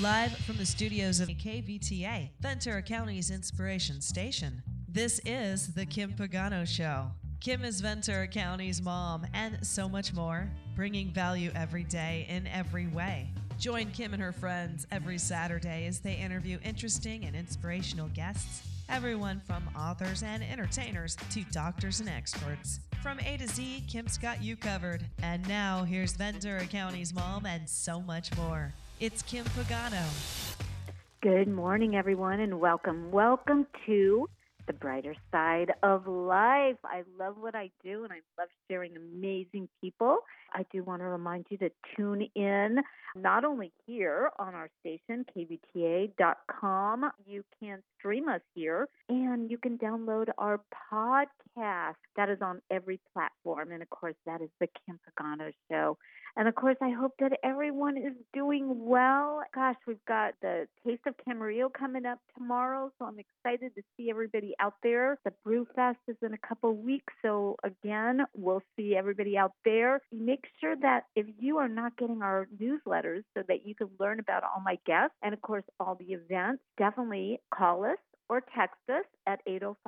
Live from the studios of KVTA, Ventura County's inspiration station, this is The Kim Pagano Show. Kim is Ventura County's mom and so much more, bringing value every day in every way. Join Kim and her friends every Saturday as they interview interesting and inspirational guests, everyone from authors and entertainers to doctors and experts. From A to Z, Kim's got you covered. And now, here's Ventura County's mom and so much more. It's Kim Pagano. Good morning, everyone, and welcome. Welcome to the brighter side of life. I love what I do, and I love sharing amazing people. I do want to remind you to tune in, not only here on our station, kvta.com. You can stream us here, and you can download our podcast. That is on every platform, and of course, that is the Kim Pagano Show. And of course, I hope that everyone is doing well. Gosh, we've got the Taste of Camarillo coming up tomorrow, so I'm excited to see everybody out there. The Brew Fest is in a couple weeks, so again, we'll see everybody out there. Make sure that if you are not getting our newsletters so that you can learn about all my guests and, of course, all the events, definitely call us or text us at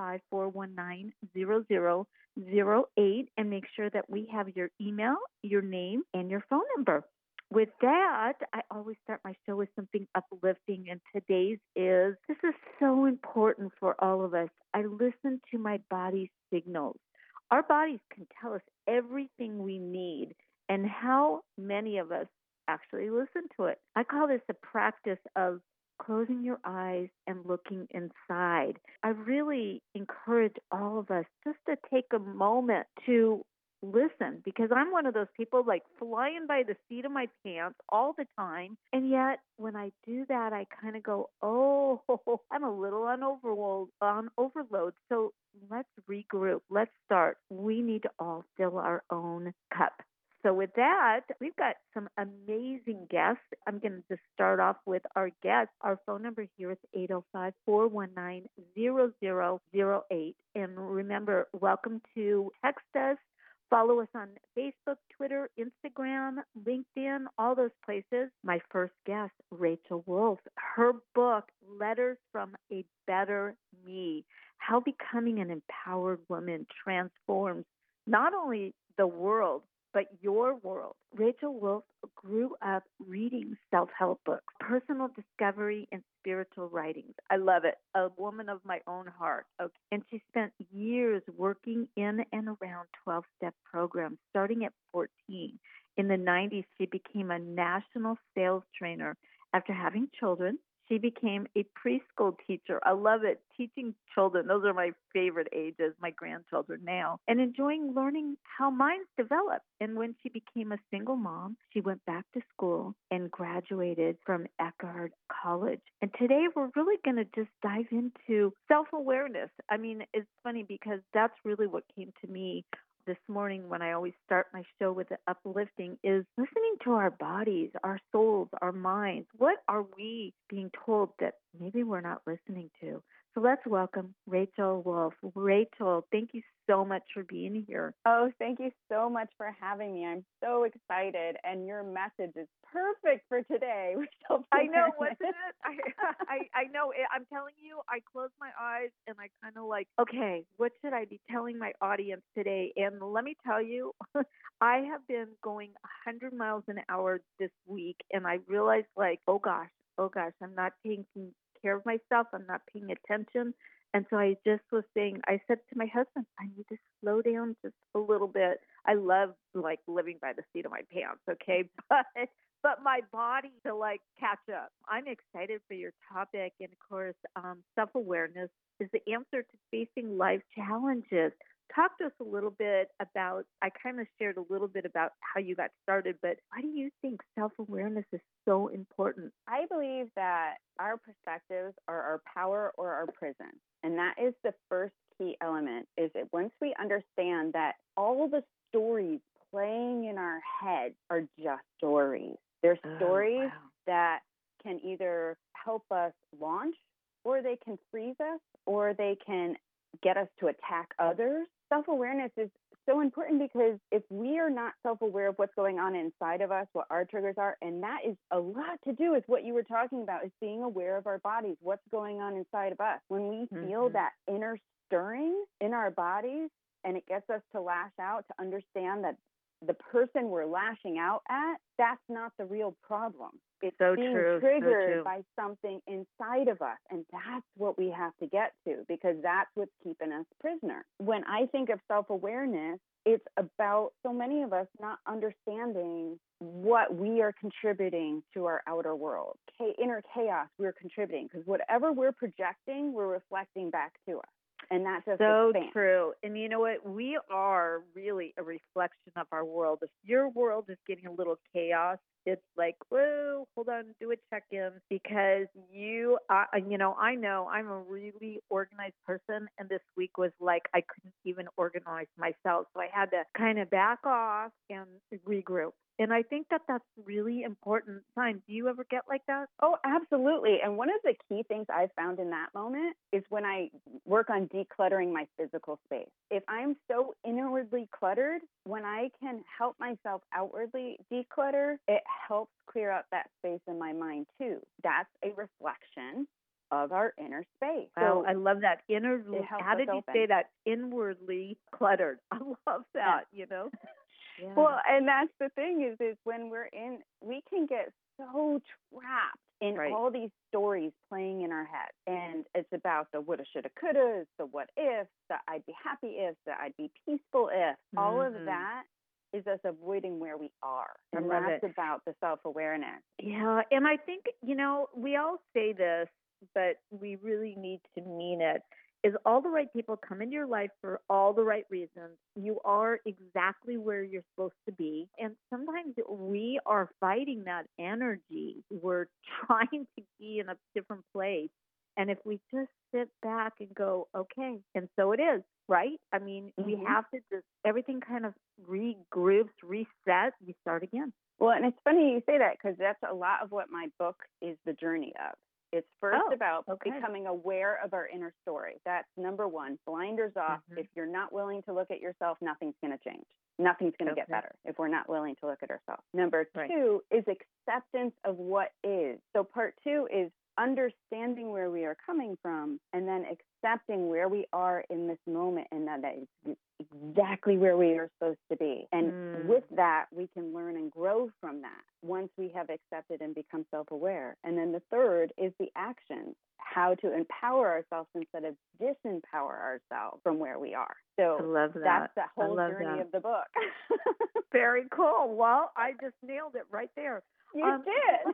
805-419-0008 and make sure that we have your email, your name, and your phone number. With that, I always start my show with something uplifting, and today's is, this is so important for all of us. I listen to my body's signals. Our bodies can tell us everything we need, and how many of us actually listen to it. I call this a practice of closing your eyes and looking inside. I really encourage all of us just to take a moment to listen, because I'm one of those people like flying by the seat of my pants all the time. And yet when I do that, I kind of go, oh, I'm a little on overload. So let's regroup. Let's start. We need to all fill our own cup. So with that, we've got some amazing guests. I'm going to just start off with our guest. Our phone number here is 805-419-0008. And remember, welcome to text us. Follow us on Facebook, Twitter, Instagram, LinkedIn, all those places. My first guest, Rachel Wolf. Her book, Letters from a Better Me, How Becoming an Empowered Woman Transforms not only the world, but your world. Rachel Wolf grew up reading self-help books, personal discovery, and spiritual writings. I love it. A woman of my own heart. Okay. And she spent years working in and around 12-step programs, starting at 14. In the 90s, she became a national sales trainer. After having children, she became a preschool teacher. I love it. Teaching children. Those are my favorite ages, my grandchildren now. And enjoying learning how minds develop. And when she became a single mom, she went back to school and graduated from Eckhart College. And today we're really going to just dive into self-awareness. I mean, it's funny because that's really what came to me this morning when I always start my show with the uplifting is listening to our bodies, our souls, our minds. What are we being told that maybe we're not listening to? So let's welcome Rachel Wolf. Rachel, thank you so much for being here. Oh, thank you so much for having me. I'm so excited, and your message is perfect for today. I know, wasn't it? I know. I'm telling you, I close my eyes and I kind of like, okay, what should I be telling my audience today? And let me tell you, I have been going 100 miles an hour this week, and I realized like, oh gosh, I'm not taking care of myself. I'm not paying attention. And so I just was saying, I said to my husband, I need to slow down just a little bit. I love like living by the seat of my pants, okay? But my body to like catch up. I'm excited for your topic. And of course, self-awareness is the answer to facing life challenges. Talk to us a little bit about, I kind of shared a little bit about how you got started, but why do you think self-awareness is so important? I believe that our perspectives are our power or our prison. And that is the first key element, is that once we understand that all the stories playing in our head are just stories. They're stories that can either help us launch, or they can freeze us, or they can get us to attack others. Self-awareness is so important because if we are not self-aware of what's going on inside of us, what our triggers are, and that is a lot to do with what you were talking about, is being aware of our bodies, what's going on inside of us. When we feel that inner stirring in our bodies and it gets us to lash out, to understand that the person we're lashing out at, that's not the real problem. It's being triggered by something inside of us. And that's what we have to get to, because that's what's keeping us prisoner. When I think of self-awareness, it's about so many of us not understanding what we are contributing to our outer world. Inner chaos we're contributing, because whatever we're projecting, we're reflecting back to us. And that just expands. True. And you know what? We are really a reflection of our world. If your world is getting a little chaos, it's like, whoa, hold on, do a check-in, because I know I'm a really organized person, and this week was like I couldn't even organize myself. So I had to kind of back off and regroup. And I think that that's really important time. Do you ever get like that? Oh, absolutely. And one of the key things I've found in that moment is when I work on decluttering my physical space. If I'm so inwardly cluttered, when I can help myself outwardly declutter, it helps clear out that space in my mind too. That's a reflection of our inner space. Wow, I love that. How did you say that? Inwardly cluttered. I love that, Yeah. Well, and that's the thing is when we can get so trapped in all these stories playing in our head. And it's about the woulda, shoulda, coulda, the what if, the I'd be happy if, the I'd be peaceful if. All of that is us avoiding where we are. And that's about the self-awareness. Yeah, and I think, we all say this, but we really need to mean it. Is all the right people come into your life for all the right reasons. You are exactly where you're supposed to be. And sometimes we are fighting that energy. We're trying to be in a different place. And if we just sit back and go, okay, and so it is, right? I mean, we have to just, everything kind of regroups, reset, we start again. Well, and it's funny you say that, because that's a lot of what my book is the journey of. It's first about becoming aware of our inner story. That's number one. Blinders off. If you're not willing to look at yourself, nothing's going to change. Nothing's going to get better if we're not willing to look at ourselves. Number two is acceptance of what is. So part two is understanding where we are coming from, and then accepting where we are in this moment, and that is exactly where we are supposed to be. And with that, we can learn and grow from that once we have accepted and become self-aware. And then the third is the action, how to empower ourselves instead of disempower ourselves from where we are. So I love that. That's the whole journey of the book. Very cool. Well, I just nailed it right there. You did.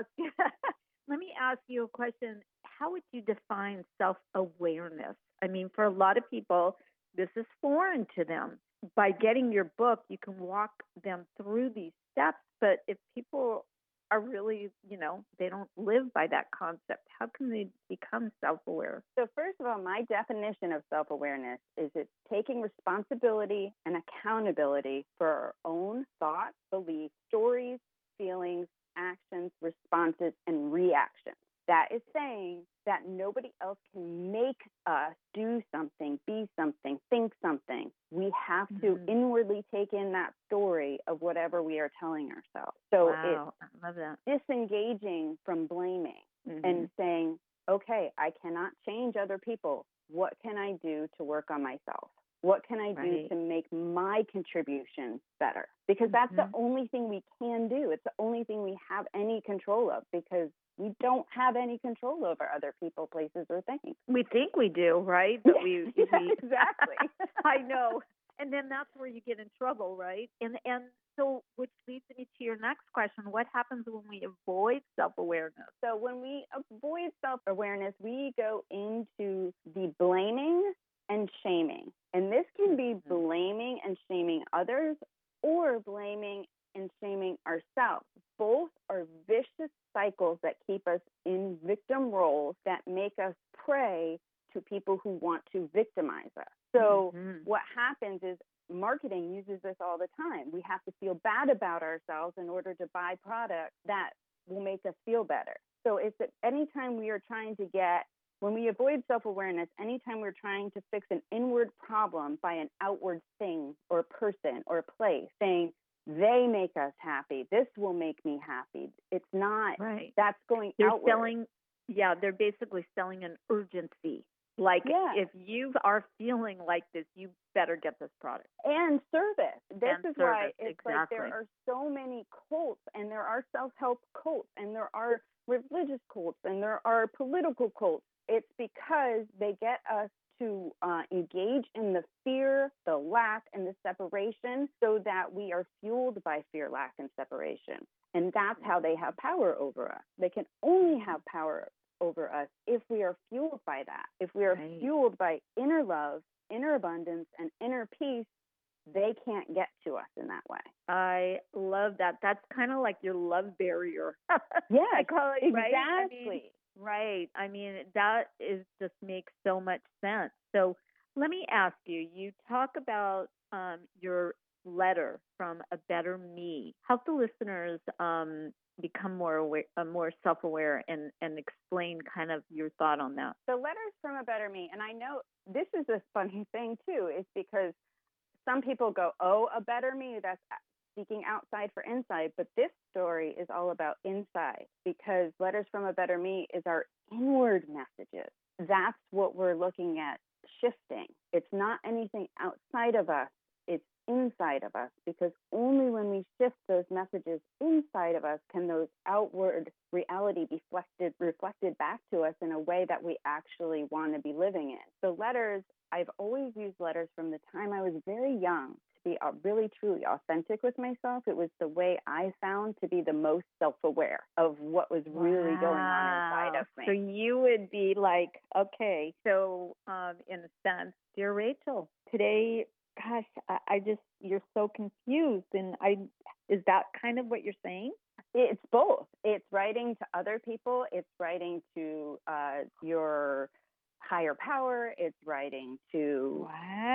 Let me ask you a question. How would you define self-awareness? I mean, for a lot of people, this is foreign to them. By getting your book, you can walk them through these steps. But if people are really, they don't live by that concept, how can they become self-aware? So first of all, my definition of self-awareness is it's taking responsibility and accountability for our own thoughts, beliefs, stories, feelings, actions, responses, and reactions. That is saying that nobody else can make us do something, be something, think something. We have to inwardly take in that story of whatever we are telling ourselves. So I love that. Disengaging from blaming and saying, okay, I cannot change other people. What can I do to work on myself? What can I do to make my contribution better? Because that's the only thing we can do. It's the only thing we have any control of, because we don't have any control over other people, places, or things. We think we do, right? But exactly. I know. And then that's where you get in trouble, right? And so, which leads me to your next question. What happens when we avoid self-awareness? So when we avoid self-awareness, we go into the blaming and shaming. And this can be blaming and shaming others, or blaming and shaming ourselves. Both are vicious cycles that keep us in victim roles that make us prey to people who want to victimize us. So what happens is marketing uses this all the time. We have to feel bad about ourselves in order to buy products that will make us feel better. So it's that anytime we are trying to get When we avoid self-awareness, anytime we're trying to fix an inward problem by an outward thing or person or place, saying, they make us happy, this will make me happy. It's not, right. That's going They're outward. selling, they're basically selling an urgency. Like, if you are feeling like this, you better get this product. And service. This is why it's exactly. like there are so many cults, and there are self-help cults, and there are religious cults, and there are political cults. It's because they get us to engage in the fear, the lack, and the separation so that we are fueled by fear, lack, and separation. And that's how they have power over us. They can only have power over us if we are fueled by that. If we are fueled by inner love, inner abundance, and inner peace, they can't get to us in that way. I love that. That's kind of like your love barrier. Yeah, I call it, exactly. Right. I mean, that is just makes so much sense. So let me ask you, you talk about your letter from A Better Me. Help the listeners become more aware, more self-aware, and explain kind of your thought on that. The letters from A Better Me, and I know this is a funny thing too, is because some people go, oh, a better me, that's seeking outside for inside. But this story is all about inside, because Letters from A Better Me is our inward messages. That's what we're looking at shifting. It's not anything outside of us. It's inside of us, because only when we shift those messages inside of us can those outward reality be reflected back to us in a way that we actually want to be living in. So letters, I've always used letters from the time I was very young to be really, truly authentic with myself. It was the way I found to be the most self-aware of what was really going on inside of me. So you would be like, okay, so in a sense, dear Rachel, today, gosh, you're so confused. And is that kind of what you're saying? It's both. It's writing to other people. It's writing to your higher power. It's writing to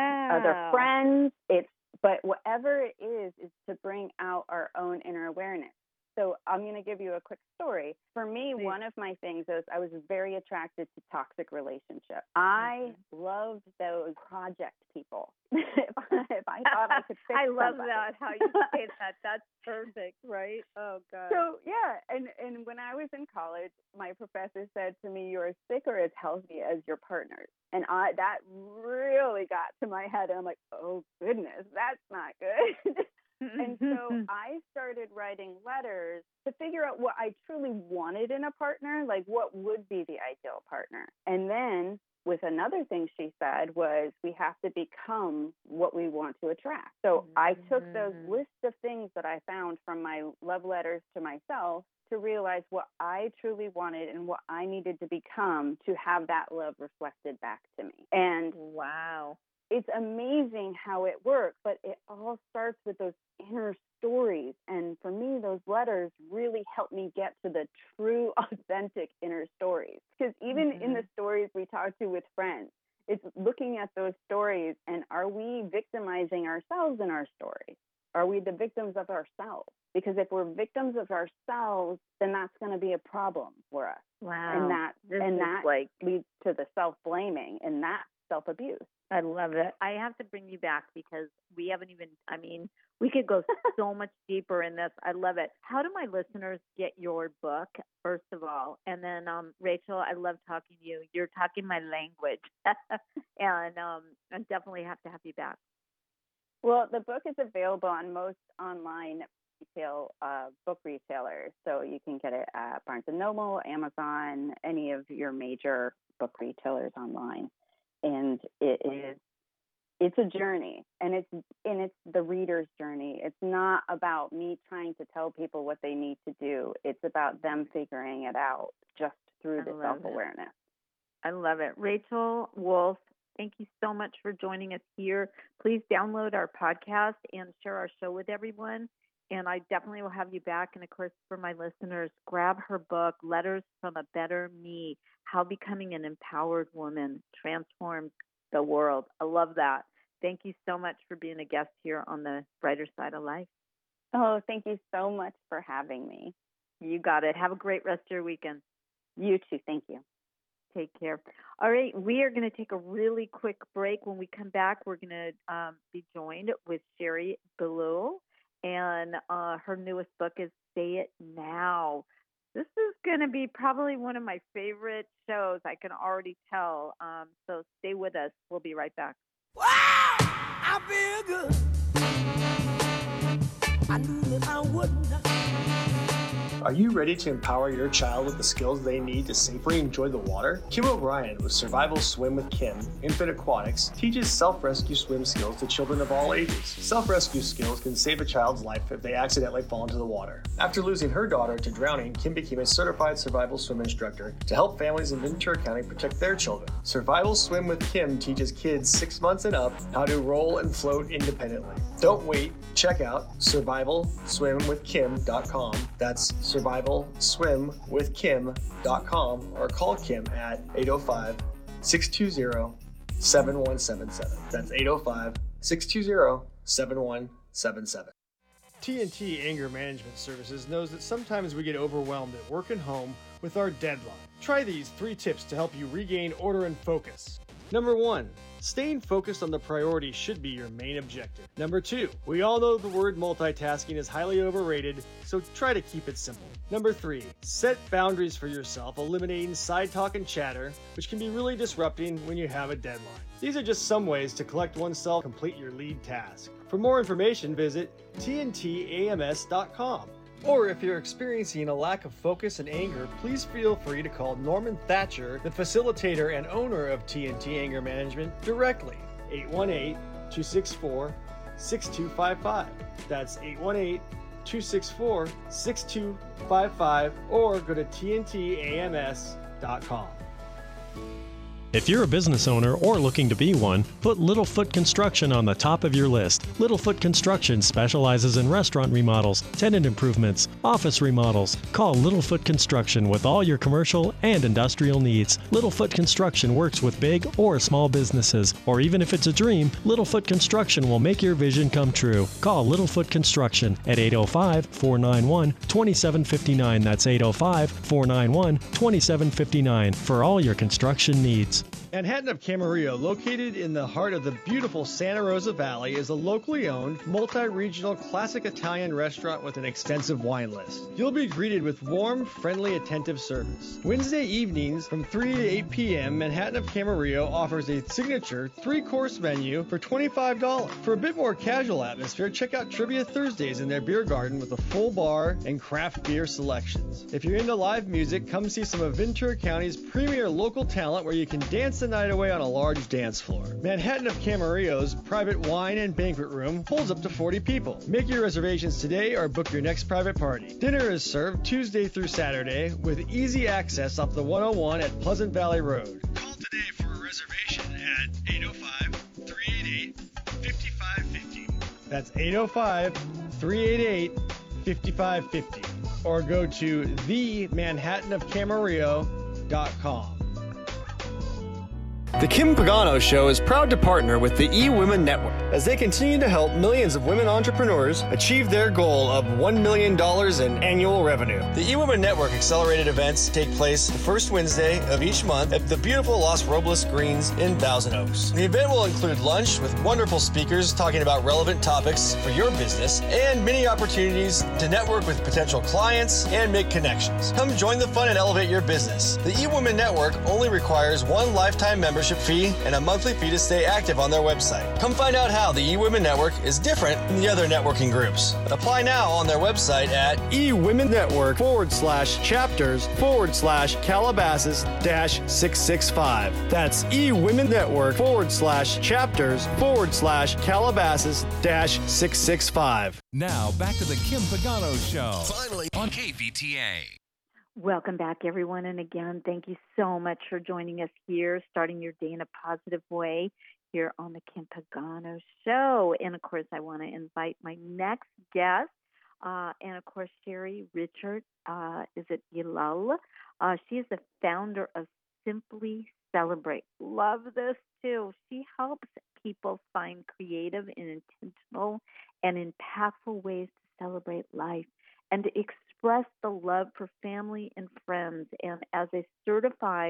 other friends. But whatever it is to bring out our own inner awareness. So I'm going to give you a quick story. For me, one of my things is I was very attracted to toxic relationships. I loved those project people. if I thought I could fix I love somebody. that, how you say that. That's perfect, right? Oh, God. So, yeah. And when I was in college, my professor said to me, you're as sick or as healthy as your partners. And that really got to my head. And I'm like, oh, goodness, that's not good. And so I started writing letters to figure out what I truly wanted in a partner, like what would be the ideal partner. And then with another thing she said was we have to become what we want to attract. So I took those lists of things that I found from my love letters to myself to realize what I truly wanted and what I needed to become to have that love reflected back to me. And wow. It's amazing how it works, but it all starts with those inner stories. And for me, those letters really help me get to the true, authentic inner stories. Because even in the stories we talk to with friends, it's looking at those stories and are we victimizing ourselves in our stories? Are we the victims of ourselves? Because if we're victims of ourselves, then that's going to be a problem for us. Wow. And that leads to the self-blaming, and that's self-abuse. I love it. I have to bring you back because we haven't even, we could go so much deeper in this. I love it. How do my listeners get your book, first of all? And then, Rachel, I love talking to you. You're talking my language. And I definitely have to have you back. Well, the book is available on most online retail book retailers. So you can get it at Barnes & Noble, Amazon, any of your major book retailers online. And it's a journey, and it's the reader's journey. It's not about me trying to tell people what they need to do. It's about them figuring it out just through the self-awareness. I love it. Rachel Wolf, thank you so much for joining us here. Please download our podcast and share our show with everyone. And I definitely will have you back. And of course, for my listeners, grab her book, Letters from a Better Me, How Becoming an Empowered Woman Transforms the World. I love that. Thank you so much for being a guest here on The Brighter Side of Life. Oh, thank you so much for having me. You got it. Have a great rest of your weekend. You too. Thank you. Take care. All right, we are going to take a really quick break. When we come back, we're going to be joined with Sherry Ballou, and her newest book is Say It Now. This is going to be probably one of my favorite shows. I can already tell. So stay with us. We'll be right back. Wow, I feel good. I knew that I wouldn't. Are you ready to empower your child with the skills they need to safely enjoy the water? Kim O'Brien with Survival Swim with Kim, Infant Aquatics, teaches self-rescue swim skills to children of all ages. Self-rescue skills can save a child's life if they accidentally fall into the water. After losing her daughter to drowning, Kim became a certified survival swim instructor to help families in Ventura County protect their children. Survival Swim with Kim teaches kids 6 months and up how to roll and float independently. Don't wait. Check out survivalswimwithkim.com. That's survivalswimwithkim.com or call Kim at 805-620-7177. That's 805-620-7177. TNT Anger Management Services knows that sometimes we get overwhelmed at work and home with our deadline. Try these 3 tips to help you regain order and focus. Number 1, staying focused on the priority should be your main objective. Number 2, we all know the word multitasking is highly overrated, so try to keep it simple. Number 3, set boundaries for yourself, eliminating side talk and chatter, which can be really disrupting when you have a deadline. These are just some ways to collect oneself, complete your lead task. For more information, visit tntams.com. Or if you're experiencing a lack of focus and anger, please feel free to call Norman Thatcher, the facilitator and owner of TNT Anger Management, directly. 818-264-6255. That's 818-264-6255, or go to tntams.com. If you're a business owner or looking to be one, put Littlefoot Construction on the top of your list. Littlefoot Construction specializes in restaurant remodels, tenant improvements, office remodels. Call Littlefoot Construction with all your commercial and industrial needs. Littlefoot Construction works with big or small businesses, or even if it's a dream, Littlefoot Construction will make your vision come true. Call Littlefoot Construction at 805-491-2759. That's 805-491-2759 for all your construction needs. Manhattan of Camarillo, located in the heart of the beautiful Santa Rosa Valley, is a locally owned, multi-regional classic Italian restaurant with an extensive wine list. You'll be greeted with warm, friendly, attentive service. Wednesday evenings from 3 to 8 p.m., Manhattan of Camarillo offers a signature 3-course menu for $25. For a bit more casual atmosphere, check out Trivia Thursdays in their beer garden with a full bar and craft beer selections. If you're into live music, come see some of Ventura County's premier local talent where you can dance the night away on a large dance floor. Manhattan of Camarillo's private wine and banquet room holds up to 40 people. Make your reservations today or book your next private party. Dinner is served Tuesday through Saturday with easy access off the 101 at Pleasant Valley Road. Call today for a reservation at 805-388-5550. That's 805-388-5550. Or go to themanhattanofcamarillo.com. The Kim Pagano Show is proud to partner with the eWomen Network as they continue to help millions of women entrepreneurs achieve their goal of $1 million in annual revenue. The eWomen Network accelerated events take place the first Wednesday of each month at the beautiful Los Robles Greens in Thousand Oaks. The event will include lunch with wonderful speakers talking about relevant topics for your business and many opportunities to network with potential clients and make connections. Come join the fun and elevate your business. The eWomen Network only requires one lifetime membership fee and a monthly fee to stay active on their website. Come find out how the eWomen Network is different from the other networking groups. Apply now on their website at eWomenNetwork/chapters/Calabasas-665. That's eWomenNetwork/chapters/Calabasas-665. Now back to the Kim Pagano Show. Finally on KVTA. Welcome back, everyone. And again, thank you so much for joining us here, starting your day in a positive way here on the Kim Pagano Show. And, of course, I want to invite my next guest, and, of course, Sherry Richard. Is it Yilal? She is the founder of Simply Celebrate. Love this, too. She helps people find creative and intentional and impactful ways to celebrate life and to express the love for family and friends. And as a certified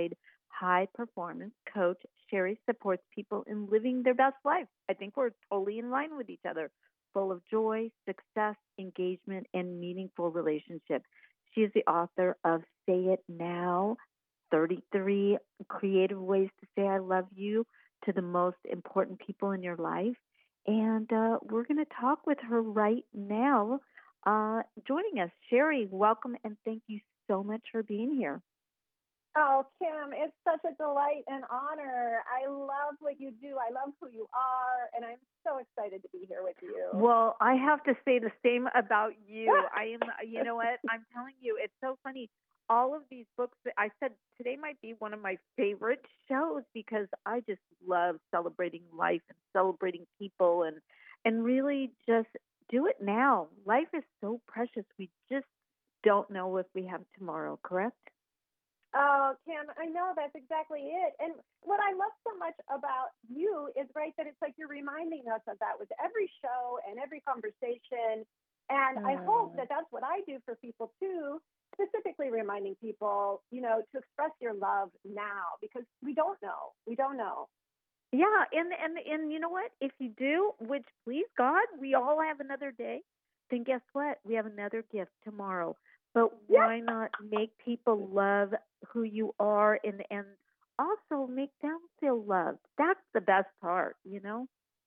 high performance coach. Sherry supports people in living their best life. I think we're totally in line with each other, full of joy, success, engagement, and meaningful relationship. She is the author of Say It Now, 33 Creative Ways to Say I Love You to the Most Important People in Your Life. And we're going to talk with her right now. Joining us, Sherry, welcome and thank you so much for being here. Oh, Kim, it's such a delight and honor. I love what you do. I love who you are, and I'm so excited to be here with you. Well, I have to say the same about you. I am, you know what? I'm telling you, it's so funny. All of these books that I said today might be one of my favorite shows because I just love celebrating life and celebrating people and really just do it now. Life is so precious. We just don't know if we have tomorrow, correct? Oh, Kim, I know that's exactly it. And what I love so much about you is, right, that it's like you're reminding us of that with every show and every conversation. And I hope that that's what I do for people too, specifically reminding people, you know, to express your love now because we don't know. We don't know. Yeah, and you know what? If you do, which please God, we all have another day, then guess what? We have another gift tomorrow. But why not make people love who you are and also make them feel loved? That's the best part, you know?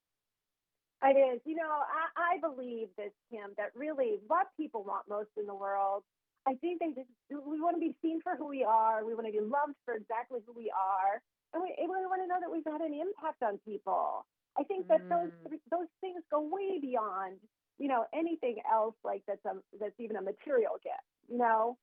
It is. You know, I believe this, Kim, that really what people want most in the world, I think we want to be seen for who we are. We want to be loved for exactly who we are. And we want to know that we've had an impact on people. I think that those things go way beyond, you know, anything else like that's even a material gift. You know,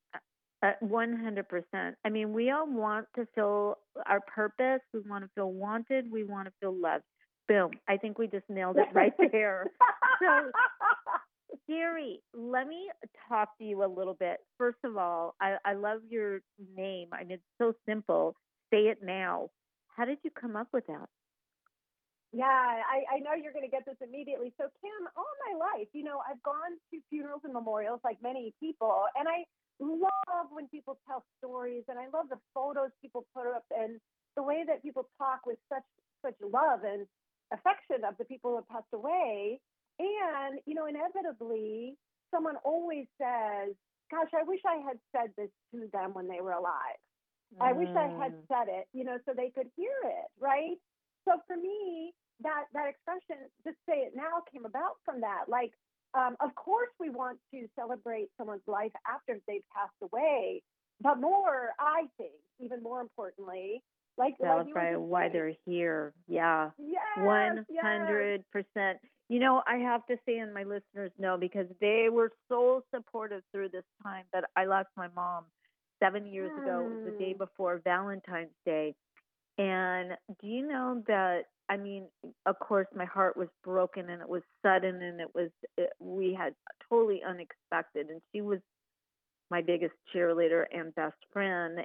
100%. I mean, we all want to feel our purpose. We want to feel wanted. We want to feel loved. Boom. I think we just nailed it right there. So, Sherry, let me talk to you a little bit. First of all, I love your name. I mean, it's so simple. Say It Now. How did you come up with that? Yeah, I know you're going to get this immediately. So, Kim, all my life, you know, I've gone to funerals and memorials like many people, and I love when people tell stories, and I love the photos people put up and the way that people talk with such love and affection of the people who have passed away. And, you know, inevitably, someone always says, gosh, I wish I had said this to them when they were alive. I wish I had said it, you know, so they could hear it, right? So for me, that expression, just say it now, came about from that. Like, of course, we want to celebrate someone's life after they've passed away, but more, I think, even more importantly, celebrate why they're here. Yeah, yes, 100%. You know, I have to say, and my listeners know, because they were so supportive through this time that I lost my mom 7 years ago. It was the day before Valentine's Day. And do you know that, I mean, of course, my heart was broken and it was sudden and we had totally unexpected. And she was my biggest cheerleader and best friend.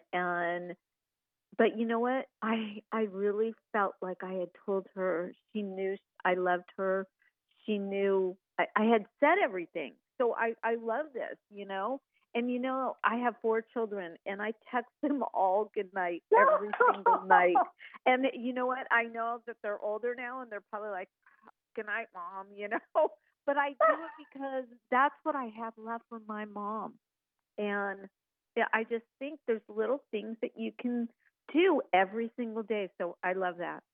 But you know what? I really felt like I had told her. She knew I loved her. She knew I had said everything. So I love this, you know? And, you know, I have 4 children, and I text them all good night every single night. And you know what? I know that they're older now, and they're probably like, good night, Mom, you know? But I do it because that's what I have left from my mom. And yeah, I just think there's little things that you can do every single day. So I love that.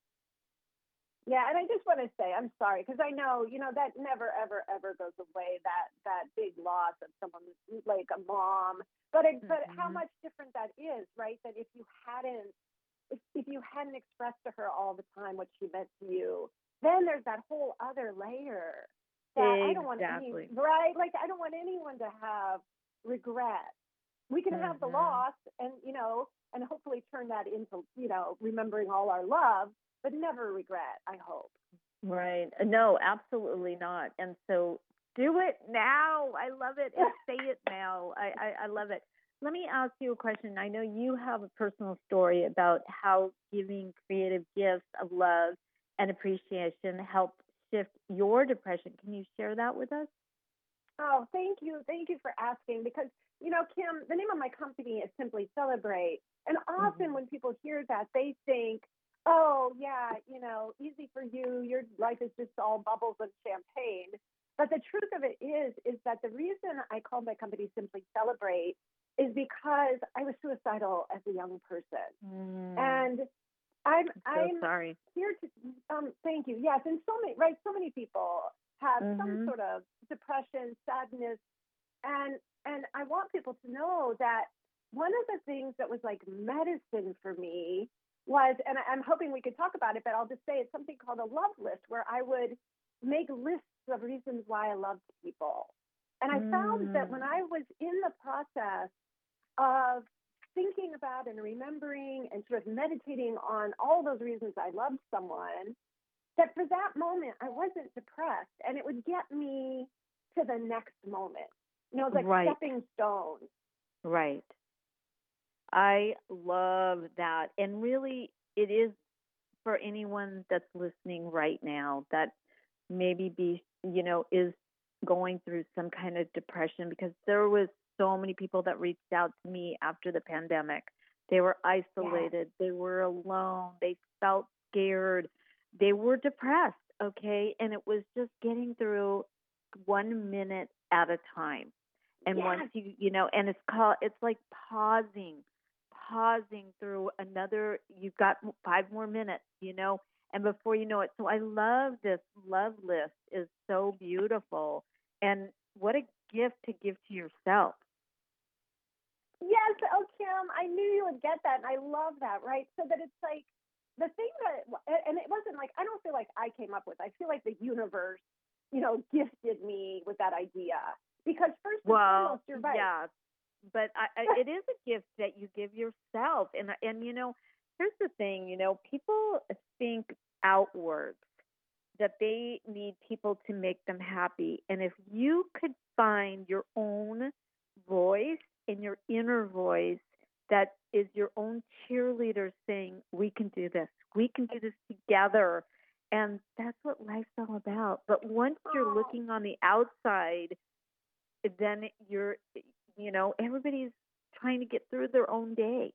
Yeah, and I just want to say, I'm sorry, because I know, you know, that never, ever, ever goes away, that big loss of someone like a mom. But how much different that is, right? That if you hadn't expressed to her all the time what she meant to you, then there's that whole other layer that I don't want right? Like, I don't want anyone to have regret. We can have the loss and, you know, and hopefully turn that into, you know, remembering all our love, but never regret, I hope. Right. No, absolutely not. And so do it now. I love it. And say it now. I love it. Let me ask you a question. I know you have a personal story about how giving creative gifts of love and appreciation helped shift your depression. Can you share that with us? Oh, thank you. Thank you for asking because, Kim, the name of my company is Simply Celebrate. And often when people hear that, they think, oh, yeah, easy for you. Your life is just all bubbles and champagne. But the truth of it is that the reason I called my company Simply Celebrate is because I was suicidal as a young person. And I'm sorry. here to thank you. Yes, and so many people have some sort of depression, sadness, and I want people to know that one of the things that was like medicine for me was, and I'm hoping we could talk about it, but I'll just say it's something called a love list where I would make lists of reasons why I loved people. And I found that when I was in the process of thinking about and remembering and sort of meditating on all those reasons I loved someone, that for that moment I wasn't depressed, and it would get me to the next moment. It's like stepping stones. Right. I love that. And really, it is for anyone that's listening right now that maybe is going through some kind of depression, because there was so many people that reached out to me after the pandemic. They were isolated. They were alone. They felt scared. They were depressed. Okay. And it was just getting through 1 minute at a time. And once and it's like pausing through another, you've got 5 more minutes, and before you know it. So I love this love list. Is so beautiful. And what a gift to give to yourself. Yes. Oh, Kim, I knew you would get that. And I love that. Right. So that it's like the thing that, and it wasn't like, I don't feel like I came up with, I feel like the universe, gifted me with that idea. Because first and foremost, you're right. Yeah, but it is a gift that you give yourself. And here's the thing, people think outwards that they need people to make them happy. And if you could find your own voice and your inner voice that is your own cheerleader saying, we can do this together. And that's what life's all about. But once you're looking on the outside, then you're, everybody's trying to get through their own day.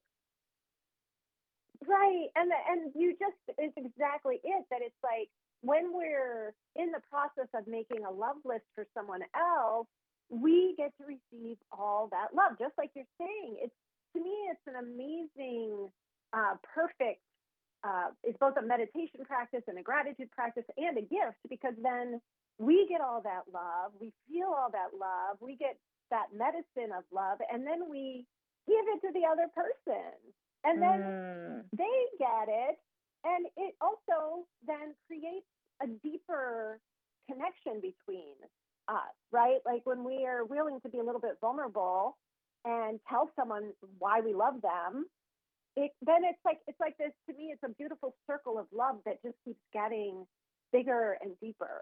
Right. And it's exactly it, that it's like when we're in the process of making a love list for someone else, we get to receive all that love, just like you're saying. To me, it's an amazing, perfect, it's both a meditation practice and a gratitude practice and a gift, because then we get all that love, we feel all that love, we get that medicine of love, and then we give it to the other person. And then they get it, and it also then creates a deeper connection between us, right? Like when we are willing to be a little bit vulnerable and tell someone why we love them, then it's like this. To me, it's a beautiful circle of love that just keeps getting bigger and deeper.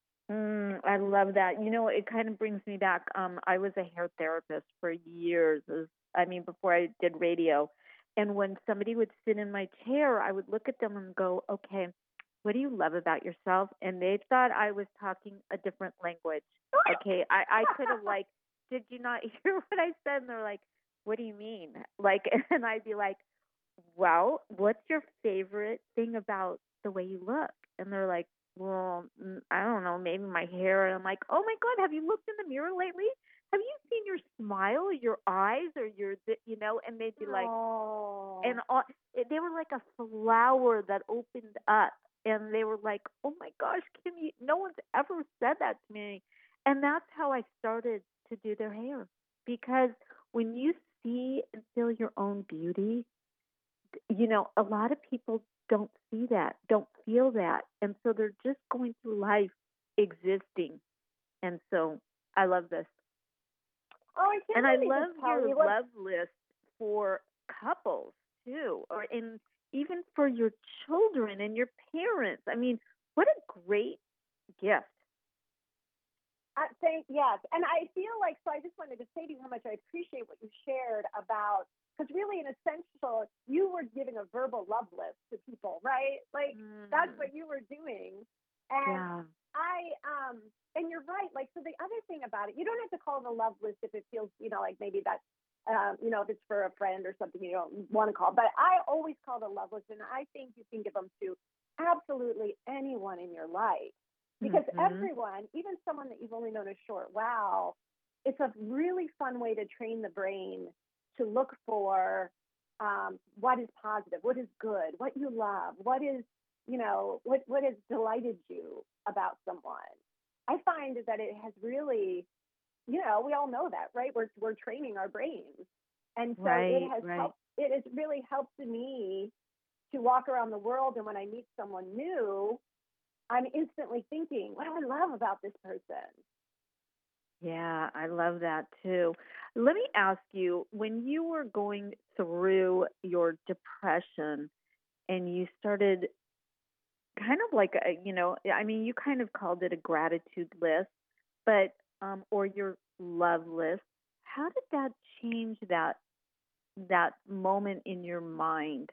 I love that. It kind of brings me back. I was a hair therapist for years. Before I did radio. And when somebody would sit in my chair, I would look at them and go, okay, what do you love about yourself? And they thought I was talking a different language. Okay. I could have did you not hear what I said? And they're like, what do you mean? And I'd be like, well, what's your favorite thing about the way you look? And they're like, well, I don't know, maybe my hair. And I'm like, oh my God, have you looked in the mirror lately? Have you seen your smile, your eyes, or your, and they'd be like, and they were like a flower that opened up. And they were like, oh my gosh, Kim, no one's ever said that to me. And that's how I started to do their hair. Because when you see and feel your own beauty, a lot of people don't see that, don't feel that. And so they're just going through life existing. And so I love this. Oh, I love your love list for couples too, and even for your children and your parents. What a great gift. Yes. And I feel like, so I just wanted to say to you how much I appreciate what you shared about, because really in essential, you were giving a verbal love list to people, right? That's what you were doing. And you're right. Like, so the other thing about it, you don't have to call it a love list if it feels, like maybe that's, if it's for a friend or something you don't want to call. But I always call it a love list, and I think you can give them to absolutely anyone in your life, because everyone, even someone that you've only known a short while, it's a really fun way to train the brain to look for what is positive, what is good, what you love, what is, what has delighted you about someone. I find that it has really, we all know that, right? We're training our brains. And so it has really helped me to walk around the world. And when I meet someone new, I'm instantly thinking, what do I love about this person? Yeah, I love that too. Let me ask you, when you were going through your depression and you started kind of like, you kind of called it a gratitude list, but, or your love list, how did that change that moment in your mind?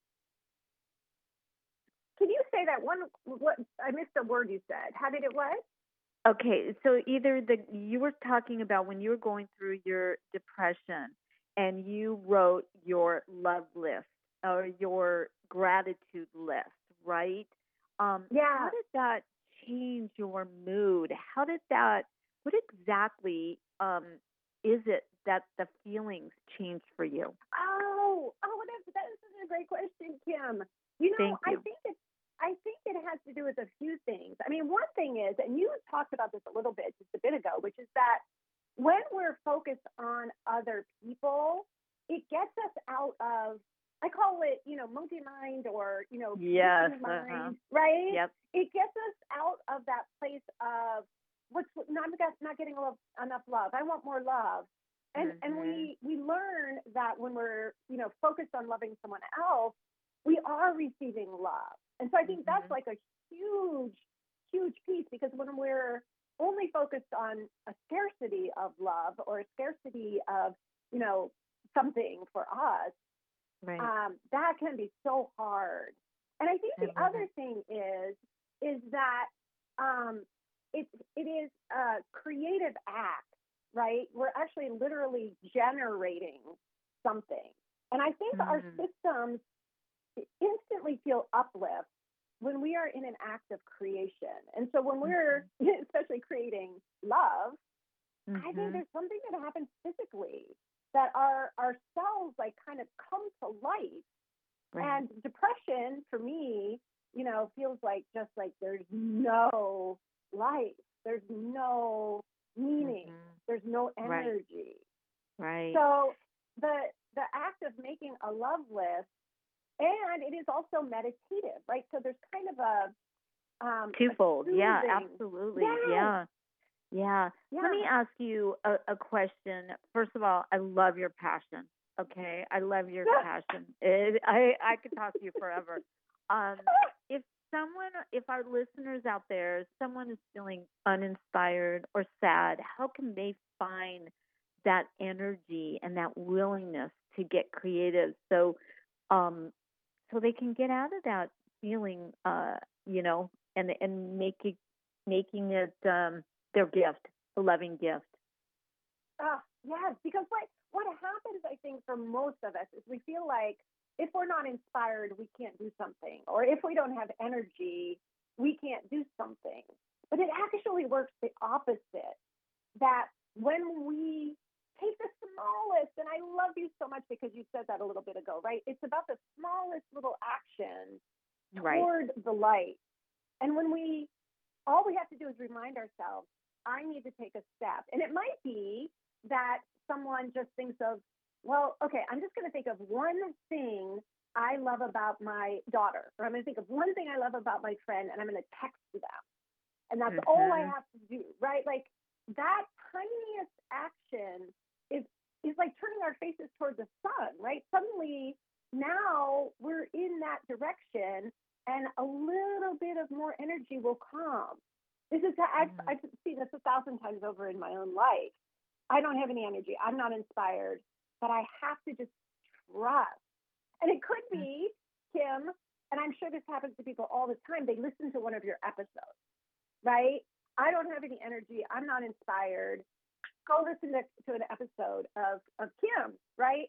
Can you say that one? What I missed a word you said. How did it what? Okay, so you were talking about when you were going through your depression and you wrote your love list or your gratitude list, right? Yeah. How did that change your mood? What exactly is it that the feelings changed for you? That is a great question, Kim. Thank you. I think it has to do with a few things. I mean, one thing is, and you talked about this a little bit just a bit ago, which is that when we're focused on other people, it gets us out of, I call it, monkey mind or, yes, mind, right? Yep. It gets us out of that place of not getting enough love. I want more love. And we learn that when we're, focused on loving someone else, we are receiving love. And so I think that's like a huge, huge piece, because when we're only focused on a scarcity of love or a scarcity of, something for us, right. That can be so hard. And I think the other thing is that it is a creative act, right? We're actually literally generating something. And I think our systems instantly feel uplift when we are in an act of creation. And so when we're especially creating love, I think there's something that happens physically that our cells like kind of come to life. Right. And depression for me, feels like just like there's no life, there's no meaning, there's no energy. Right. So the act of making a love list, and it is also meditative, right? So there's kind of a twofold. A yeah, absolutely. Yes. Yeah. Let me ask you a question. First of all, I love your passion. Okay, I love your passion. I could talk to you forever. If our listeners out there, someone is feeling uninspired or sad, how can they find that energy and that willingness to get creative so they can get out of that feeling, and making it their gift, a loving gift? Yes, because what happens, I think, for most of us is we feel like if we're not inspired, we can't do something. Or if we don't have energy, we can't do something. But it actually works the opposite, that when we take the smallest, and I love you so much because you said that a little bit ago, right? It's about the smallest little action toward the light. And when all we have to do is remind ourselves, I need to take a step. And it might be that someone just thinks of, well, okay, I'm just going to think of one thing I love about my daughter, or I'm going to think of one thing I love about my friend, and I'm going to text them. And that's all I have to do, right? Like that tiniest action is like turning our faces toward the sun, right? Suddenly now we're in that direction, and a little bit of more energy will come. This is I've seen this 1,000 times over in my own life. I don't have any energy. I'm not inspired, but I have to just trust. And it could be, Kim, and I'm sure this happens to people all the time, they listen to one of your episodes, right? I don't have any energy. I'm not inspired. Go listen to an episode of Kim, right?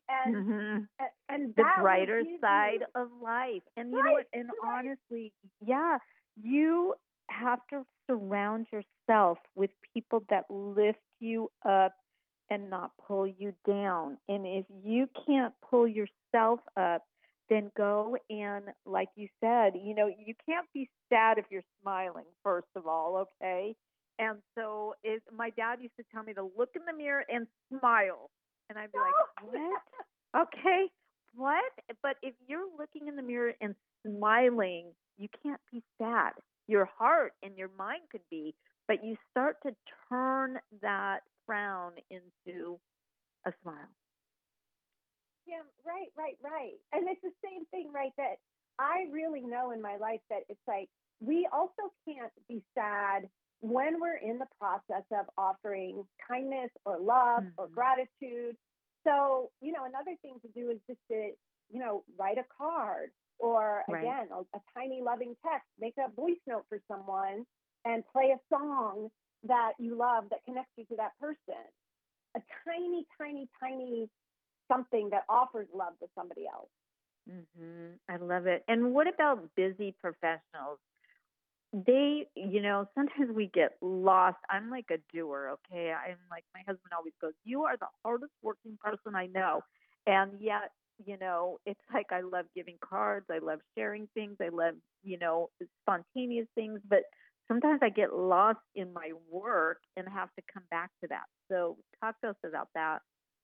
And the that brighter side of life. And you know what? And honestly, yeah, you have to surround yourself with people that lift you up and not pull you down. And if you can't pull yourself up, then go and, like you said, you can't be sad if you're smiling, first of all, okay? And so my dad used to tell me to look in the mirror and smile. And I'd be like, what? Okay, what? But if you're looking in the mirror and smiling, you can't be sad. Your heart and your mind could be, but you start to turn that frown into a smile. Yeah, right. And it's the same thing, right? That I really know in my life that it's like we also can't be sad when we're in the process of offering kindness or love or gratitude. So, another thing to do is just to, write a card or, again, a tiny loving text, make a voice note for someone and play a song that you love that connects you to that person. A tiny, tiny, tiny something that offers love to somebody else. I love it. And what about busy professionals? They, sometimes we get lost. I'm like a doer, okay? I'm like, my husband always goes, you are the hardest working person I know. And yet, it's like I love giving cards. I love sharing things. I love, spontaneous things. But sometimes I get lost in my work and have to come back to that. So talk to us about that.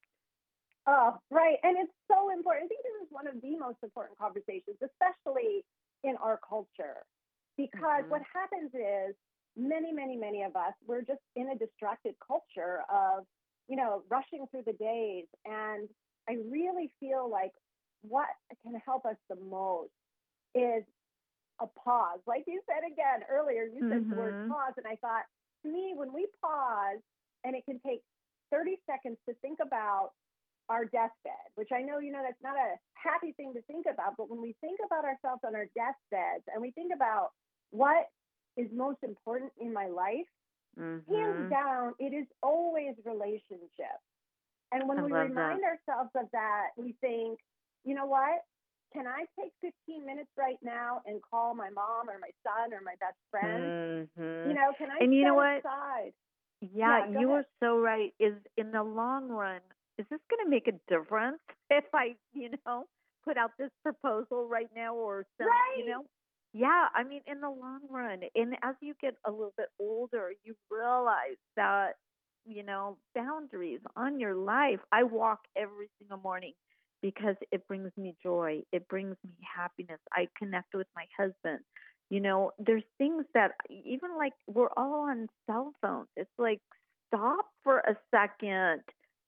Oh, right. And it's so important. I think this is one of the most important conversations, especially in our culture. Because what happens is many, many, many of us, we're just in a distracted culture of, rushing through the days. And I really feel like what can help us the most is a pause. Like you said again earlier, you said the word pause. And I thought, to me, when we pause, and it can take 30 seconds to think about our deathbed, which I know, that's not a happy thing to think about. But when we think about ourselves on our deathbeds and we think about what is most important in my life, hands down, it is always relationships. And when we remind ourselves of that, we think, you know what? Can I take 15 minutes right now and call my mom or my son or my best friend? Can I set aside? Yeah, you are so right. Is in the long run, is this going to make a difference if I, put out this proposal right now or some, Yeah, I mean, in the long run, and as you get a little bit older, you realize that, boundaries on your life. I walk every single morning because it brings me joy. It brings me happiness. I connect with my husband. There's things that even like we're all on cell phones. It's like stop for a second,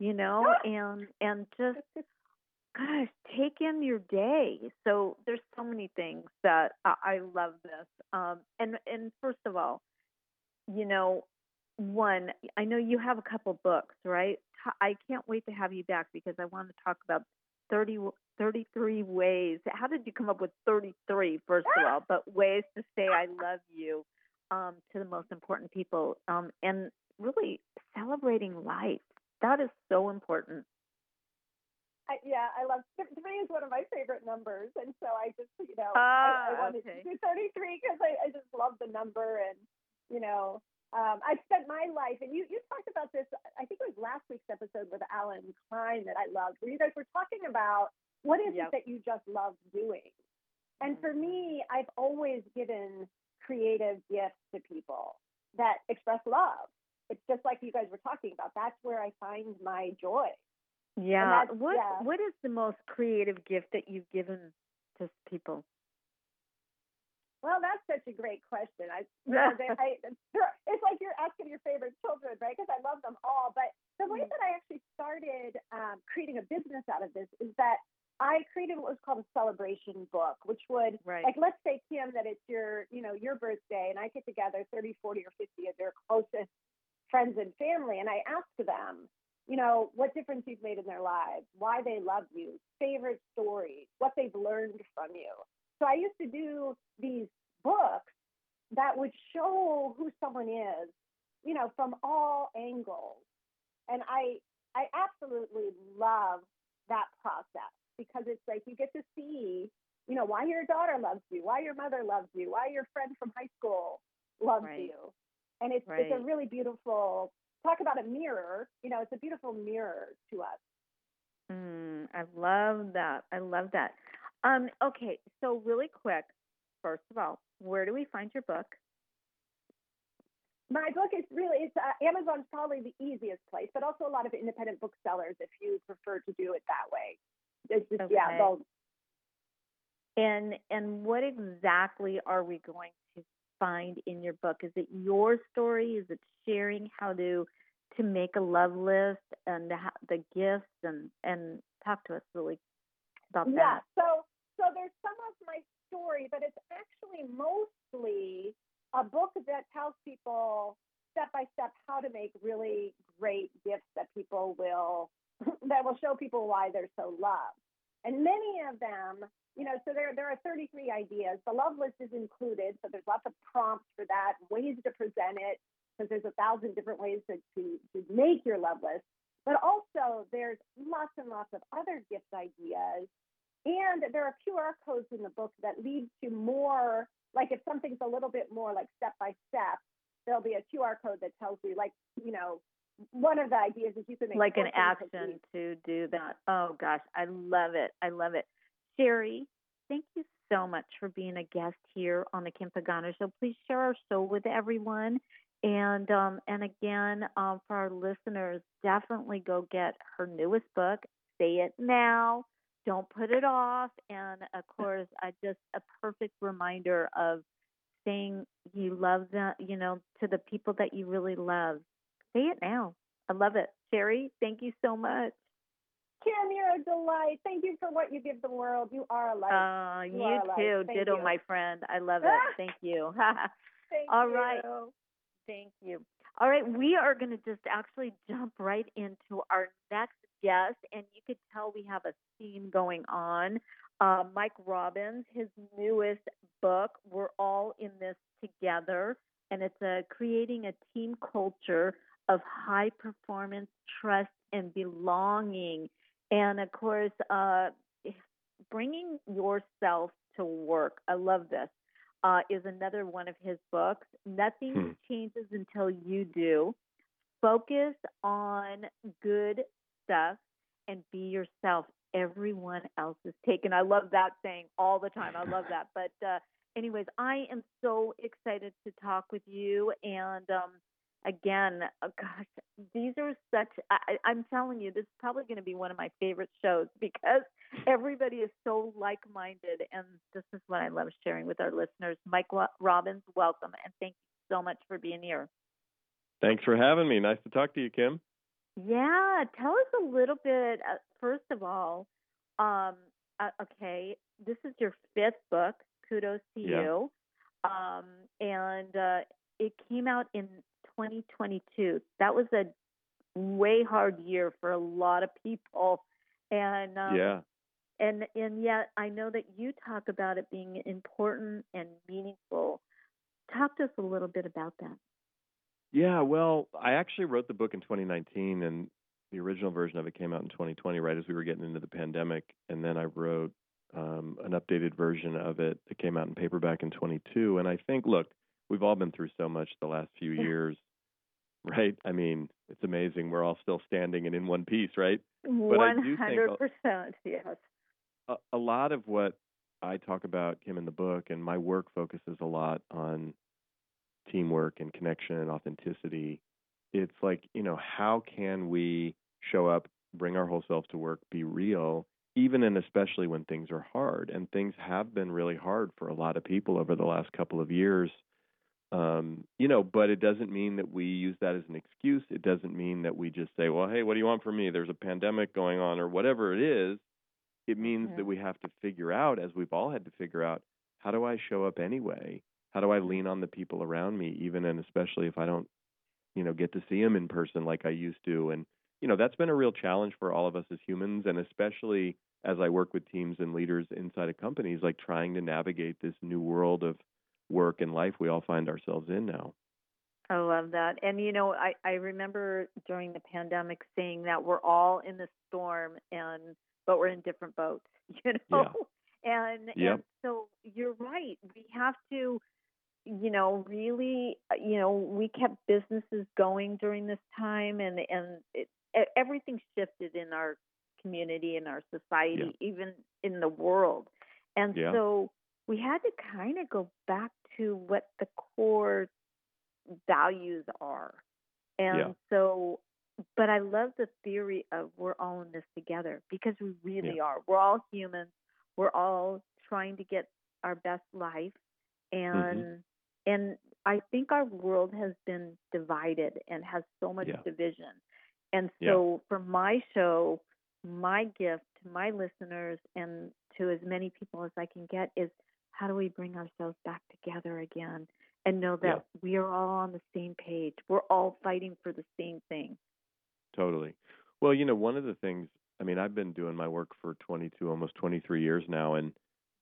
and just gosh, take in your day. So there's so many things that I love this. And first of all, one, I know you have a couple books, right? I can't wait to have you back because I want to talk about 33 ways. How did you come up with 33, first of all, but ways to say I love you to the most important people, and really celebrating life. That is so important. I love 3 is one of my favorite numbers, and so I just I wanted to do 33 because I just love the number, and I've spent my life, and you talked about this, I think it was last week's episode with Alan Klein that I loved, where you guys were talking about what is it that you just love doing, and for me, I've always given creative gifts to people that express love. It's just like you guys were talking about. That's where I find my joy. Yeah. What is the most creative gift that you've given to people? Well, that's such a great question. It's like you're asking your favorite children, right? Because I love them all. But the way that I actually started creating a business out of this is that I created what was called a celebration book, which would, like, let's say, Kim, that it's your birthday, and I get together 30, 40, or 50 of their closest friends and family, and I ask them, what difference you've made in their lives, why they love you, favorite stories, what they've learned from you. So I used to do these books that would show who someone is from all angles. And I absolutely love that process because it's like you get to see, why your daughter loves you, why your mother loves you, why your friend from high school loves you. And it's a really beautiful, talk about a mirror, it's a beautiful mirror to us. I love that. I love that. Okay, so really quick, first of all, where do we find your book? My book is Amazon's probably the easiest place, but also a lot of independent booksellers if you prefer to do it that way. It's just, And what exactly are we going to find in your book? Is it your story? Is it sharing how to make a love list and the gifts and talk to us really about that? Yeah, so there's some of my story, but it's actually mostly a book that tells people step by step how to make really great gifts that will show people why they're so loved. And many of them, so there are 33 ideas. The love list is included, so there's lots of prompts for that, ways to present it, because there's 1,000 different ways to make your love list. But also there's lots and lots of other gift ideas. And there are QR codes in the book that lead to more, like if something's a little bit more like step by step, there'll be a QR code that tells you, like, one of the ideas is you can make like an action to do that. Oh gosh, I love it. I love it. Sherry, thank you so much for being a guest here on the Kim Pagano Show. Please share our show with everyone. And again, for our listeners, definitely go get her newest book, Say It Now. Don't put it off. And of course, just a perfect reminder of saying you love them, to the people that you really love. Say it now. I love it. Sherry, thank you so much. Kim, you're a delight. Thank you for what you give the world. You are a light. You too. Ditto, my friend. I love it. Thank you. All right. Thank you. All right. We are going to just actually jump right into our next guest. And you could tell we have a theme going on. Mike Robbins, his newest book, We're All in This Together. And it's creating a team culture of high performance, trust, and belonging. And of course, bringing yourself to work. I love this. Is another one of his books. Nothing changes until you do. Focus on good stuff and be yourself. Everyone else is taken. I love that saying all the time. I love that. But anyways, I am so excited to talk with you. And again, gosh, these are I'm telling you, this is probably going to be one of my favorite shows because everybody is so like-minded. And this is what I love sharing with our listeners. Mike Robbins, welcome. And thank you so much for being here. Thanks for having me. Nice to talk to you, Kim. Yeah. Tell us a little bit, first of all, okay, this is your 5th book. Kudos to you. And it came out in 2022. That was a way hard year for a lot of people. And and yet I know that you talk about it being important and meaningful. Talk to us a little bit about that. Yeah, well, I actually wrote the book in 2019, and the original version of it came out in 2020, right as we were getting into the pandemic. And then I wrote an updated version of it that came out in paperback in 22. And I think, look, we've all been through so much the last few years, right? I mean, it's amazing. We're all still standing and in one piece, right? But 100%, yes. A lot of what I talk about, Kim, in the book, and my work focuses a lot on teamwork and connection and authenticity. It's like, how can we show up, bring our whole selves to work, be real, even and especially when things are hard. And things have been really hard for a lot of people over the last couple of years. But it doesn't mean that we use that as an excuse. It doesn't mean that we just say, well, hey, what do you want from me? There's a pandemic going on or whatever it is. It means that we have to figure out, as we've all had to figure out, how do I show up anyway? How do I lean on the people around me, even and especially if I don't, get to see them in person like I used to? And, that's been a real challenge for all of us as humans, and especially as I work with teams and leaders inside of companies, like trying to navigate this new world of work and life we all find ourselves in now. I love that. And I remember during the pandemic saying that we're all in the storm but we're in different boats, Yeah. And Yep. and so you're right. We have to, really, we kept businesses going during this time, and everything shifted in our community, in our society, even in the world. And Yeah. so we had to kind of go back to what the core values are. And Yeah. so, but I love the theory of we're all in this together, because we really Yeah. are. We're all humans. We're all trying to get our best life. Mhm. And I think our world has been divided and has so much Yeah. division. And Yeah. so for my show, my gift to my listeners and to as many people as I can get is, how do we bring ourselves back together again and know that Yeah. we are all on the same page? We're all fighting for the same thing. Totally. Well, one of the things, I mean, I've been doing my work for 22, almost 23 years now, and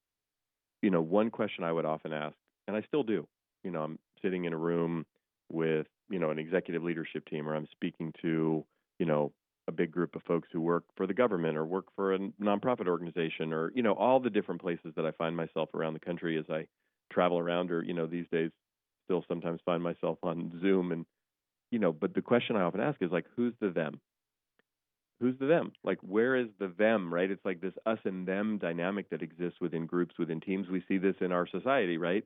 one question I would often ask, and I still do, I'm sitting in a room with, an executive leadership team, or I'm speaking to, a big group of folks who work for the government or work for a nonprofit organization, or, all the different places that I find myself around the country as I travel around, or, these days still sometimes find myself on Zoom. And, but the question I often ask is like, who's the them? Who's the them? Like, where is the them, right? It's like this us and them dynamic that exists within groups, within teams. We see this in our society, right?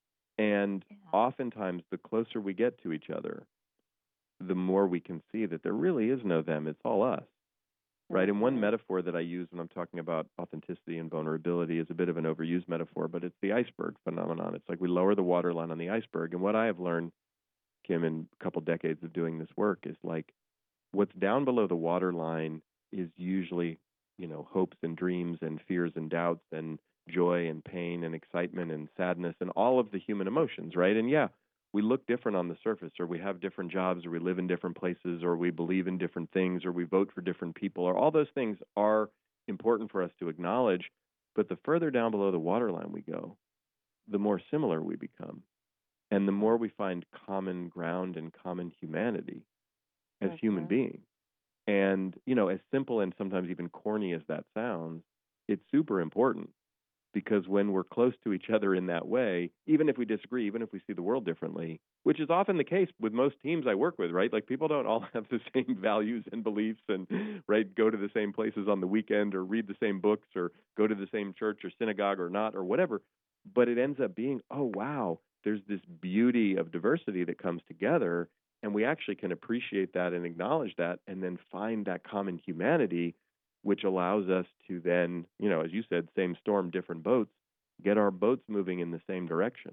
And oftentimes, the closer we get to each other, the more we can see that there really is no them. It's all us, right? And one metaphor that I use when I'm talking about authenticity and vulnerability is a bit of an overused metaphor, but it's the iceberg phenomenon. It's like we lower the waterline on the iceberg. And what I have learned, Kim, in a couple decades of doing this work is like, what's down below the waterline is usually, hopes and dreams and fears and doubts and joy and pain and excitement and sadness and all of the human emotions, right? And yeah, we look different on the surface, or we have different jobs, or we live in different places, or we believe in different things, or we vote for different people, or all those things are important for us to acknowledge. But the further down below the waterline we go, the more similar we become. And the more we find common ground and common humanity as human beings. And, as simple and sometimes even corny as that sounds, it's super important, because when we're close to each other in that way, even if we disagree, even if we see the world differently, which is often the case with most teams I work with, right? Like, people don't all have the same values and beliefs and, right, go to the same places on the weekend or read the same books or go to the same church or synagogue or not or whatever. But it ends up being, oh, wow, there's this beauty of diversity that comes together. And we actually can appreciate that and acknowledge that, and then find that common humanity, which allows us to then, as you said, same storm, different boats, get our boats moving in the same direction.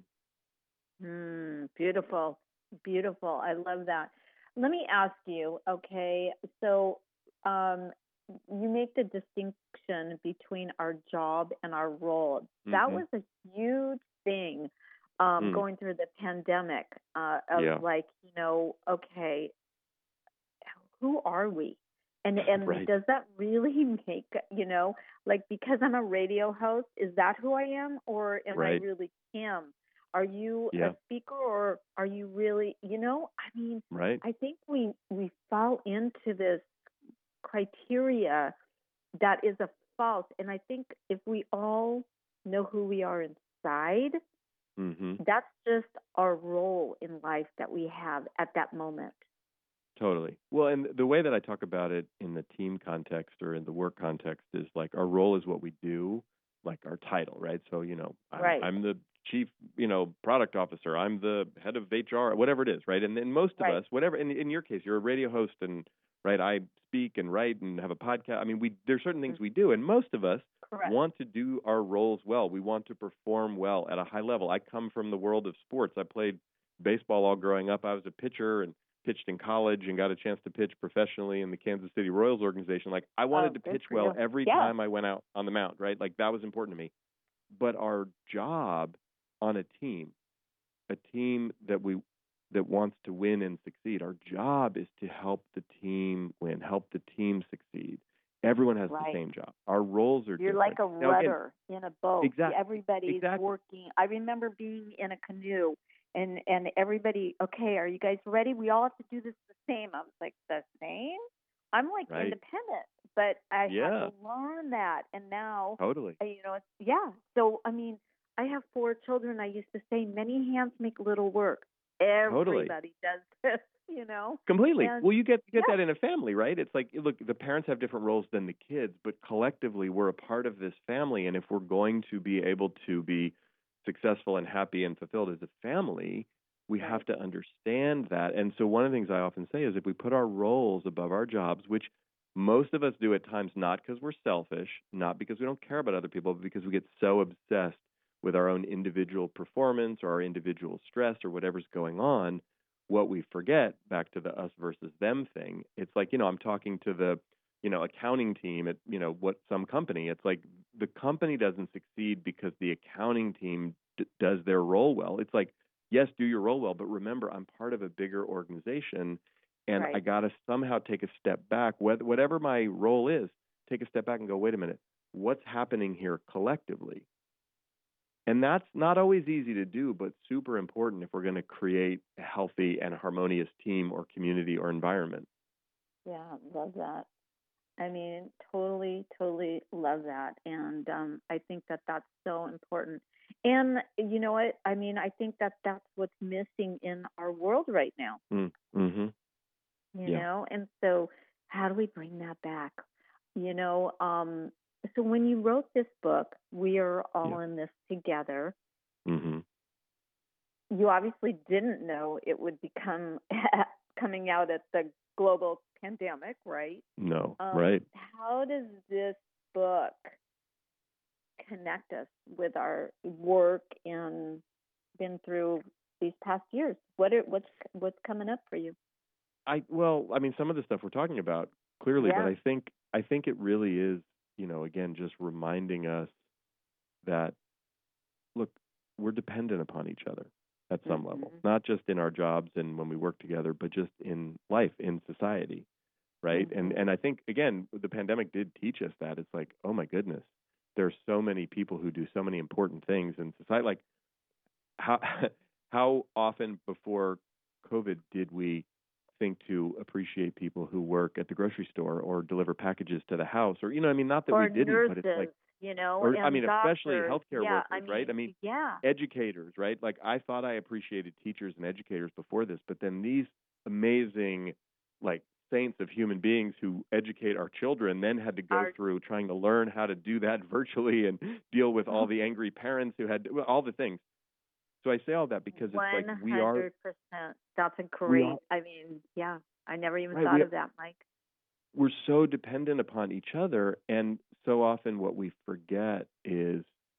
Beautiful. Beautiful. I love that. Let me ask you, okay, so you make the distinction between our job and our role. That was a huge thing going through the pandemic of like, okay, who are we? And Right. does that really make, like, because I'm a radio host, is that who I am? Or am I really Kim? Are you a speaker, or are you really, Right. I think we fall into this criteria that is a false. And I think if we all know who we are inside, that's just our role in life that we have at that moment. Totally. Well, and the way that I talk about it in the team context or in the work context is like, our role is what we do, like our title, right? So, I'm the chief, product officer. I'm the head of HR, whatever it is, right? And then most of us, whatever, in your case, you're a radio host, and right, I speak and write and have a podcast. I mean, there's certain things we do, and most of us want to do our roles well. We want to perform well at a high level. I come from the world of sports. I played baseball all growing up. I was a pitcher and pitched in college and got a chance to pitch professionally in the Kansas City Royals organization. Like, I wanted to pitch well every time I went out on the mound, right? Like, that was important to me. But our job on a team that wants to win and succeed, our job is to help the team win, help the team succeed. Everyone has the same job. Our roles are You're different. like a rudder in a boat. Exactly. Everybody's working. I remember being in a canoe and everybody, okay, are you guys ready? We all have to do this the same. I was like, the same? I'm like Right. independent, but I have Yeah. to learn that. And now, Totally. yeah. So, I mean, I have 4 children. I used to say many hands make little work. Totally. Everybody does this, Completely. And Well, you get yeah, that in a family, right? It's like, look, the parents have different roles than the kids, but collectively we're a part of this family. And if we're going to be able to be successful and happy and fulfilled as a family, we have right, to understand that. And so one of the things I often say is if we put our roles above our jobs, which most of us do at times, not because we're selfish, not because we don't care about other people, but because we get so obsessed with our own individual performance or our individual stress or whatever's going on, what we forget, back to the us versus them thing, it's like, I'm talking to the, accounting team at, what some company, it's like the company doesn't succeed because the accounting team does their role well. It's like, yes, do your role well, but remember, I'm part of a bigger organization and I right. got to somehow take a step back, whatever my role is, take a step back and go, wait a minute, what's happening here collectively? And that's not always easy to do, but super important if we're going to create a healthy and harmonious team or community or environment. Yeah, love that. I mean, totally, totally love that. And I think that that's so important. And you know what? I mean, I think that that's what's missing in our world right now, Mm-hmm. Yeah. And so how do we bring that back? So when you wrote this book, We Are All Yeah. in This Together, Mm-hmm. you obviously didn't know it would become coming out at the global pandemic, right? No. Right. How does this book connect us with our work and been through these past years? What's coming up for you? I mean, some of the stuff we're talking about clearly, but Yeah. I think it really is, again, just reminding us that, look, we're dependent upon each other at some level, not just in our jobs and when we work together, but just in life, in society, right? And I think, again, the pandemic did teach us that. It's like, oh my goodness, there's so many people who do so many important things in society. Like, how how often before COVID did we think to appreciate people who work at the grocery store or deliver packages to the house, or I mean, not that Or we didn't, nurses, but it's like, and I mean, especially doctors. healthcare Yeah, workers, right? I mean, yeah. educators, right? Like, I thought I appreciated teachers and educators before this, but then these amazing, like, saints of human beings who educate our children then had to go through trying to learn how to do that virtually and deal with all the angry parents who had all the things. So I say all that because it's like 100%. That's a great. I mean, yeah, I never even thought of that, Mike. We're so dependent upon each other, and so often what we forget is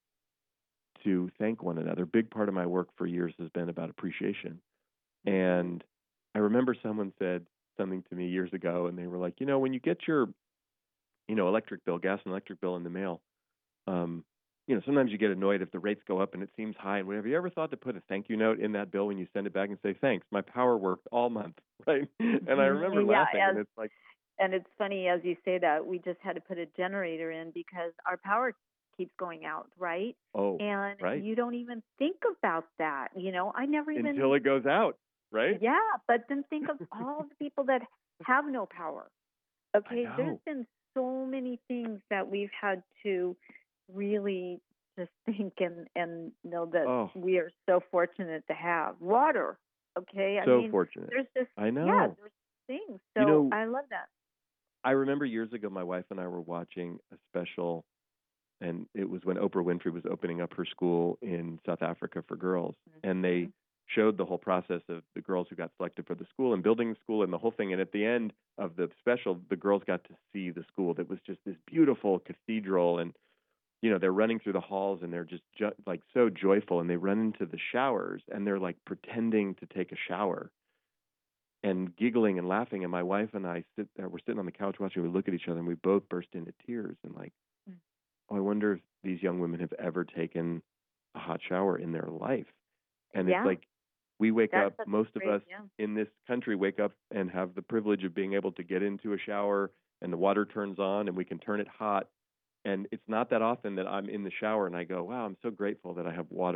to thank one another. A big part of my work for years has been about appreciation. And I remember someone said something to me years ago, and they were like, when you get your, electric bill, gas and electric bill in the mail, sometimes you get annoyed if the rates go up and it seems high and whatever. You ever thought to put a thank you note in that bill when you send it back and say, thanks, my power worked all month, right? And I remember laughing, and it's like. And it's funny, as you say that, we just had to put a generator in because our power keeps going out, right? Oh, and right. You don't even think about that. I never even. Until it goes out, right? Yeah, but then think of all the people that have no power. Okay, there's been so many things that we've had to really just think and know that we are so fortunate to have water. Okay, so fortunate. There's just I know. Yeah, there's things. So I love that. I remember years ago, my wife and I were watching a special, and it was when Oprah Winfrey was opening up her school in South Africa for girls, and they showed the whole process of the girls who got selected for the school and building the school and the whole thing. And at the end of the special, the girls got to see the school that was just this beautiful cathedral, and they're running through the halls and they're just like so joyful, and they run into the showers and they're like pretending to take a shower and giggling and laughing. And my wife and I we're sitting on the couch watching, we look at each other and we both burst into tears and like, oh, I wonder if these young women have ever taken a hot shower in their life. And it's like, we wake up, most of us in this country wake up and have the privilege of being able to get into a shower and the water turns on and we can turn it hot. And it's not that often that I'm in the shower and I go, wow, I'm so grateful that I have water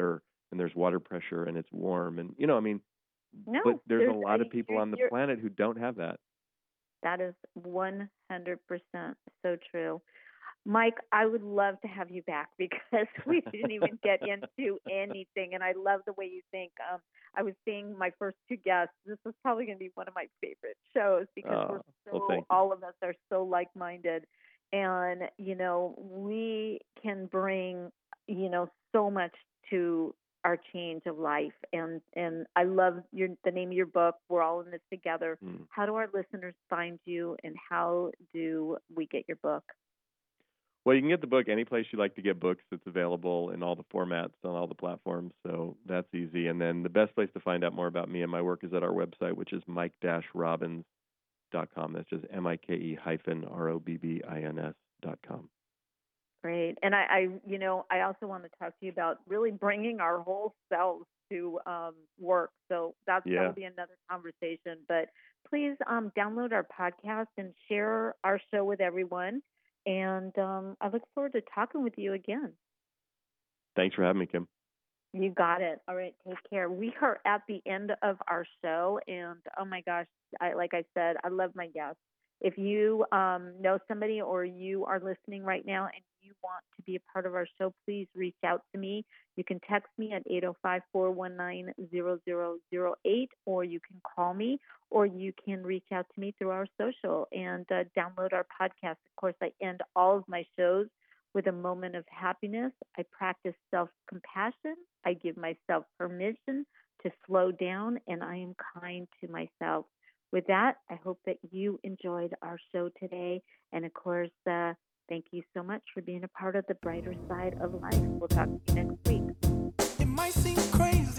and there's water pressure and it's warm, and you know, I mean, No, but there's a lot of people on the you're planet who don't have that. that is 100% so true. Mike, I would love to have you back because we didn't even get into anything, and I love the way you think. I was seeing my first two guests. This is probably going to be one of my favorite shows because all of us are so like-minded, and you know, we can bring, you know, so much to our change of life. And I love the name of your book, We're All in This Together. How do our listeners find you, and how do we get your book? Well, you can get the book any place you like to get books. It's available in all the formats on all the platforms, so that's easy. And then the best place to find out more about me and my work is at our website, which is mike-robbins.com. That's just MIKE-ROBBINS.com. Great. And I also want to talk to you about really bringing our whole selves to work. So that'll be another conversation. But please download our podcast and share our show with everyone. And I look forward to talking with you again. Thanks for having me, Kim. You got it. All right. Take care. We are at the end of our show. And oh my gosh, like I said, I love my guests. If you know somebody or you are listening right now and you want to be a part of our show, please reach out to me. You can text me at 805-419-0008, or you can call me, or you can reach out to me through our social and download our podcast. Of course, I end all of my shows with a moment of happiness. I practice self-compassion. I give myself permission to slow down, and I am kind to myself. With that, I hope that you enjoyed our show today. And of course, thank you so much for being a part of the brighter side of life. We'll talk to you next week. It might seem crazy.